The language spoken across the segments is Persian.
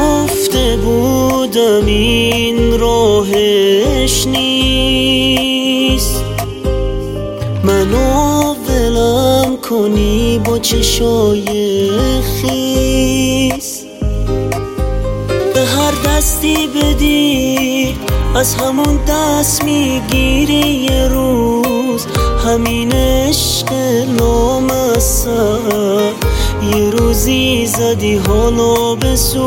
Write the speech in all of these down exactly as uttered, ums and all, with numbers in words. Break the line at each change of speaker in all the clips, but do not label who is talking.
گفته بودم این راهش نیست، منو ولم کنی با چشای خیس. به هر دستی بدی از همون دست میگیری یه روز، همین عشق نامسر یه روزی زدی حالا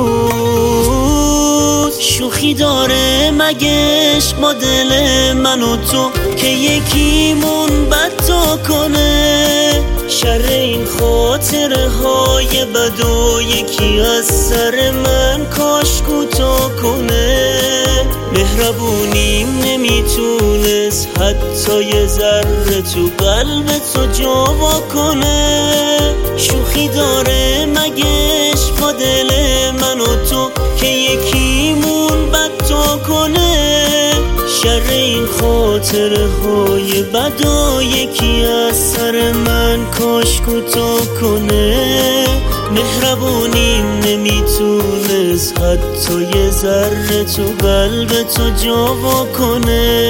بسوز. شوخی داره مگه عشق با دل من و تو که یکیمون بد کنه؟ شر این خاطره های بد و یکی از سر من کاش کوتاه کنه. مهربونیم نمیتونست حتی یه ذره تو قلب تو جا وا کنه. شوخی داره مگه عشق با دل من و تو که یکیمون بد کنه؟ شر این خاطره های بد و یکی از سر من کاش کوتاه کنه. مهربونیم نمیتونست حتی یه ذره تو قلب تو جا وا کنه.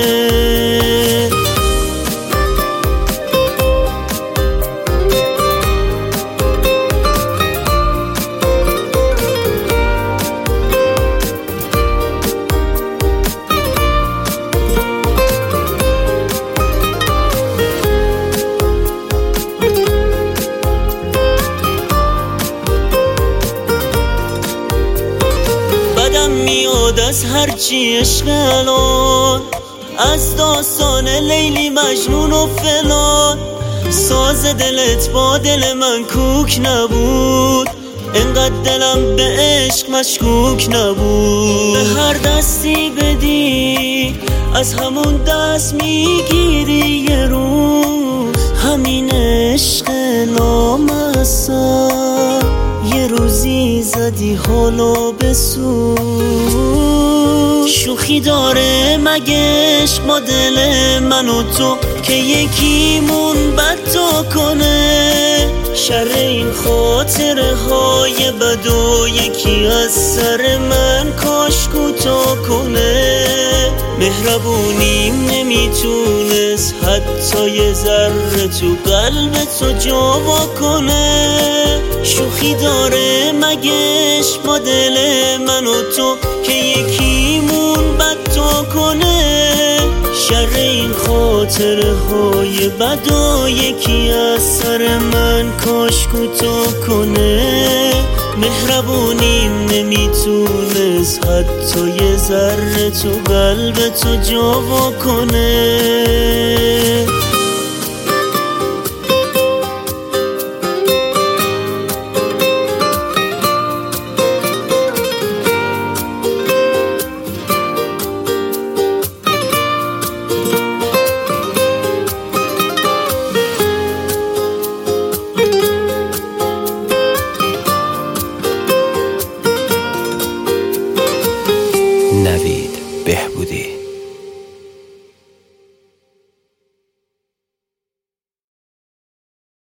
بدم میاد از هرچی عشق الان، از داستان لیلی مجنون و فلان. ساز دلت با دل من کوک نبود، انقدر دلم به عشق مشکوک نبود. به هر دستی بدی از همون دست میگیری یه روز، همین عشق نامسر یه روزی زدی حالا بسوز. شوخی داره مگه عشق با دل من و تو که یکیمون بد کنه؟ شر این خاطره های بد و یکی از سر من کاش کوتاه کنه. مهربونیم نمیتونست حتی یه ذره تو قلب تو جا وا کنه. شوخی داره مگه عشق با دل من و تو که یکیمون بد کنه؟ شر این خاطره های بد و یکی از سر من کاش کوتاه کنه. مهربونیم نمیتونست حتی یه ذره تو قلب تو جا وا کنه.